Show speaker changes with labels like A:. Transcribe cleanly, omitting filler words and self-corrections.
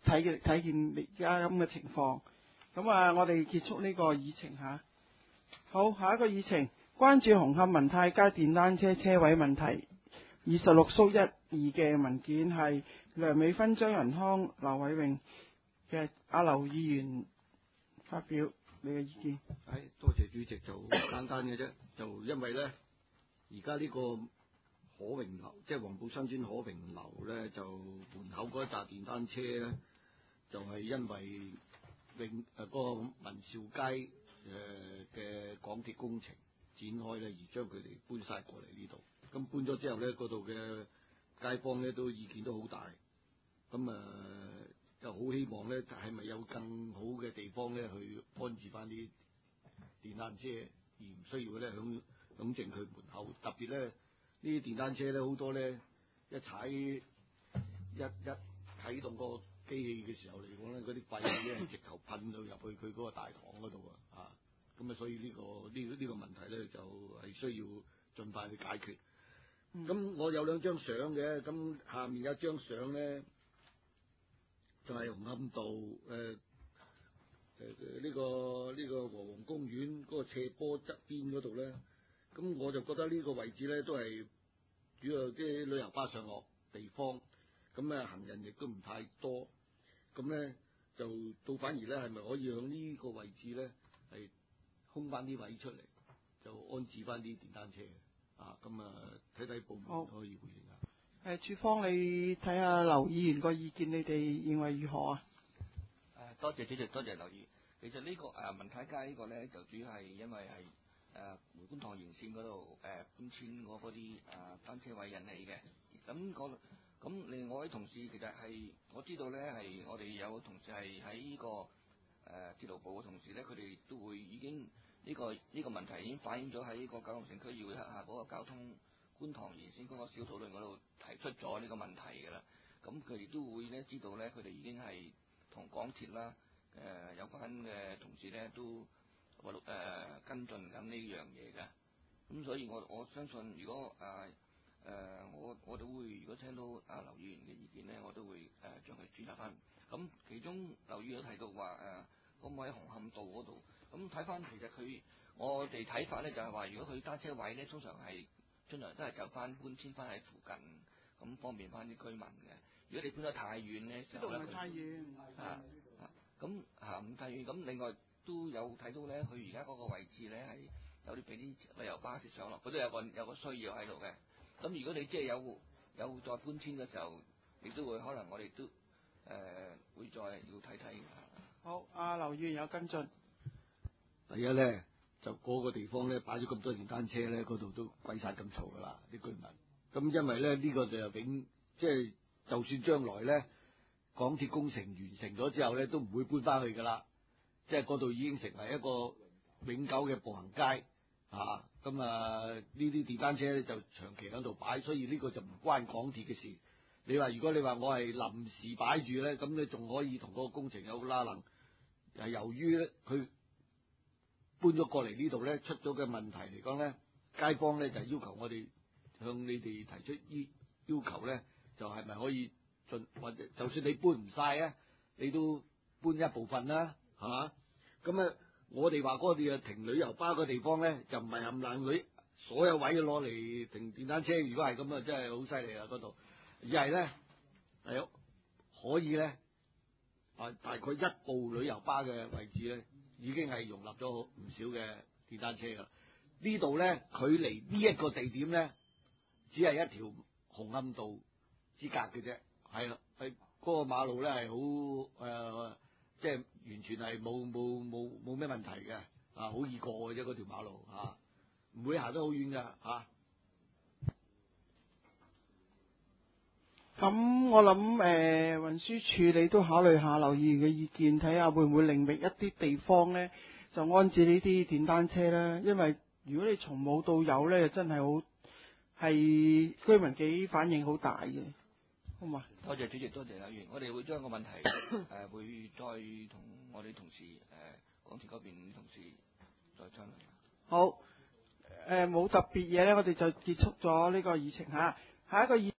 A: 睇見而家咁嘅情況。咁啊，我哋結束呢個議程嚇。好，下一個議程，關注紅磡民泰街電單車車位問題。26/12嘅文件係梁美芬、張仁康、劉偉榮嘅。阿劉議員發表你嘅意見。
B: 多謝主席，就簡單嘅啫。就因為咧，而家呢個可榮樓，即係黃埔新村可榮樓咧，就門口嗰一紮電單車咧，就係因為嗰個文兆街嘅港鐵工程展開咧，而將佢哋搬晒過嚟呢度。咁搬咗之後咧，嗰度嘅街坊咧都意見都好大。咁就好希望咧，係咪有更好嘅地方咧去安置翻啲電單車，而唔需要咧響正佢門口。特別咧，呢啲電單車咧好多咧一踩一啟動個機器嘅時候嚟講咧，嗰啲廢氣咧直頭噴到入去佢嗰個大堂嗰度啊！咁所以呢個問題咧就係需要盡快去解決。咁我有兩張相嘅，咁下面有一張相咧，就係紅磡道呢個和黃公園嗰個斜坡側邊嗰度咧。咁我就覺得呢個位置咧都係主要啲旅遊巴上落地方，咁行人亦都唔太多，咁咧就到反而咧係咪可以響呢個位置咧係空翻啲位出嚟，就安置翻啲電單車啊？咁睇睇部門可以回應下。
A: 處方你睇下劉議員個意見，你哋認為如何啊？
C: 多謝主席，多謝劉議員。其實呢個文泰街呢個咧，就主要係因為係觀塘沿線嗰度搬遷嗰啲單車位引起嘅。咁另外啲同事其實係我知道咧，係我哋有同事係喺呢個鐵路部嘅同事咧，佢哋都會已經呢個問題已經反映咗喺呢個九龍城區議會下嗰個交通觀塘沿線嗰個小討論嗰度提出咗呢個問題㗎啦。咁佢哋都會咧知道咧，佢哋已經係同港鐵啦有關嘅同事咧都跟進緊呢樣嘢嘅。咁所以我相信，如果我都會，如果聽到劉議員嘅意見咧，我都會將佢轉達翻。咁其中劉議員都提到話可唔可以喺紅磡道嗰度？咁睇翻其實我哋睇法咧就係話，如果佢單車位咧，通常都係就翻搬遷翻喺附近，咁方便翻啲居民嘅。如果你搬得太遠咧，就咧
A: 太遠
C: 咁唔太遠。咁另外都有睇到咧，佢而家嗰個位置咧係有啲俾啲旅遊巴士上落，佢都有個需要喺度嘅。咁如果你即係有再搬遷嘅時候，亦都會可能我哋都會再要睇睇。
A: 好，阿劉議員有跟進。
B: 第一咧，就嗰個地方咧擺咗咁多電單車咧，嗰度都鬼殺咁嘈噶啦啲居民。咁因為咧呢個就即係就算將來咧港鐵工程完成咗之後咧，都唔會搬翻去噶啦。即係嗰度已經成為一個永久嘅步行街啊。咁呢啲電單車咧就長期喺度擺，所以呢個就唔關港鐵嘅事。如果你話我係臨時擺住咧，咁你仲可以同嗰個工程有拉楞。由於咧佢搬咗過嚟呢度咧，出咗嘅問題嚟講咧，街坊咧就要求我哋向你哋提出要求咧，就係咪可以或者就算你搬唔晒啊，你都搬一部分啦，係嘛？咁我哋話嗰個停旅遊巴嘅地方咧，就唔係冚冷女所有位都攞嚟停電單車。如果係咁啊，真係好犀利啦嗰度。而係咧係可以咧大概一部旅遊巴嘅位置咧，已經係容納咗唔少嘅電單車噶。呢度咧距離呢一個地點咧，只係一條紅磡道之隔嘅啫。係啦，嗰個馬路咧係好即係完全係冇咩問題嘅，好易過嘅啫嗰條馬路唔會行得好遠噶
A: 咁我諗運輸署你都考慮下劉議員嘅意見，睇下會唔會另覓一啲地方咧，就安置呢啲電單車啦。因為如果你從冇到有咧，真係居民幾反應好大嘅，好嘛？
C: 多謝主席，多謝劉議員，我哋會將個問題會再同我哋同事港鐵嗰邊同事再商量。
A: 好，冇特別嘢咧，我哋就結束咗呢個議程下一個議